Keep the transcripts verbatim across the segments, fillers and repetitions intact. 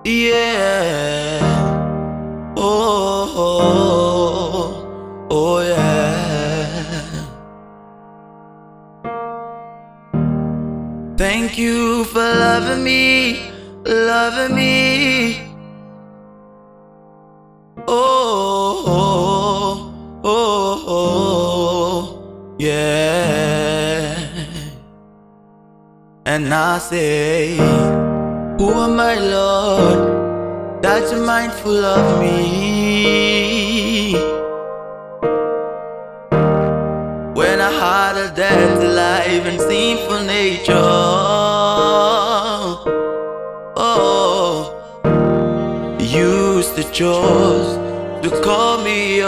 Yeah. Oh, oh, oh, yeah. Thank you for loving me, loving me. Oh, oh, oh, oh, yeah. And I say, who am I, Lord, that you're mindful of me? When I had a dead life and sinful nature, oh, you used to choose to call me,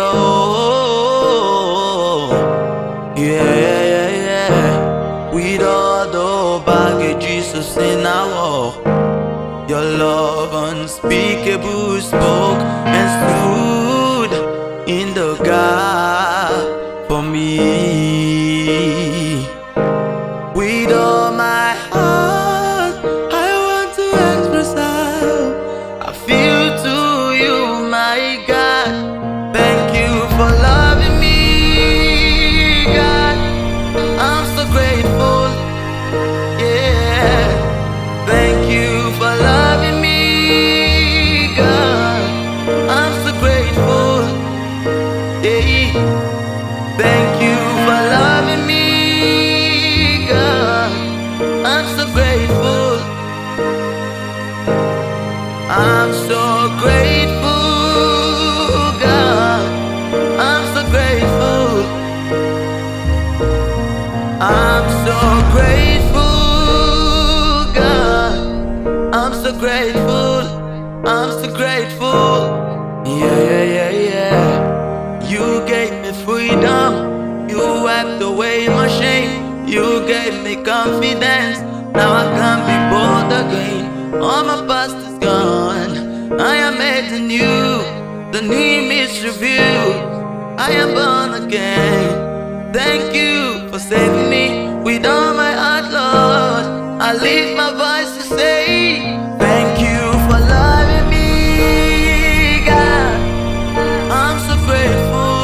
oh, yeah, yeah, yeah. With all the baggages of sin I walk, your love unspeakable spoke and stood in the gap for me. With all my heart, I want to express how I feel to you, my God. Thank you for loving me, God. I'm so grateful, yeah. Thank you for loving me, God. I'm so grateful, yeah. Thank you for loving me, God. I'm so grateful. I'm so grateful, God. I'm so grateful. I'm so grateful, God. I'm so grateful. I'm so grateful. Yeah, yeah, yeah, yeah. You gave me freedom. You wiped away my shame. You gave me confidence. Now I can be bold again. All my past is gone. I am made anew. The new is revealed. I am born again. Thank you for saving me. With all my heart, Lord, I lift my voice to say thank you for loving me, God. I'm so grateful.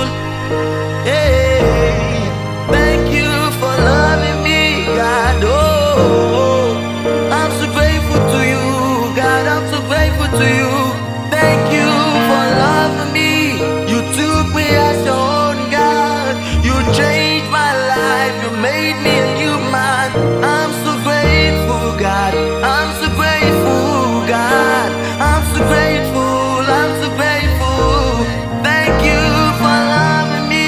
Hey, thank you for loving me, God. Oh, I'm so grateful to you, God. I'm so grateful to you. Thank you for loving me. You took me as your own, God. You changed my life. You made me a new man. I'm so grateful, God. I'm so grateful, God. I'm so grateful. I'm so grateful. Thank you for loving me.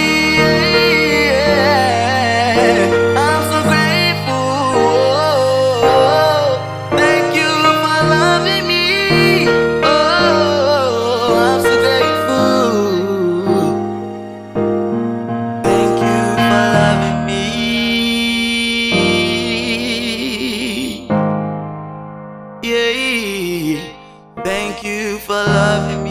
Yeah. I'm so grateful. Thank you for loving me. Oh, I'm so grateful. Thank you for loving me. Yeah. Thank you for loving me.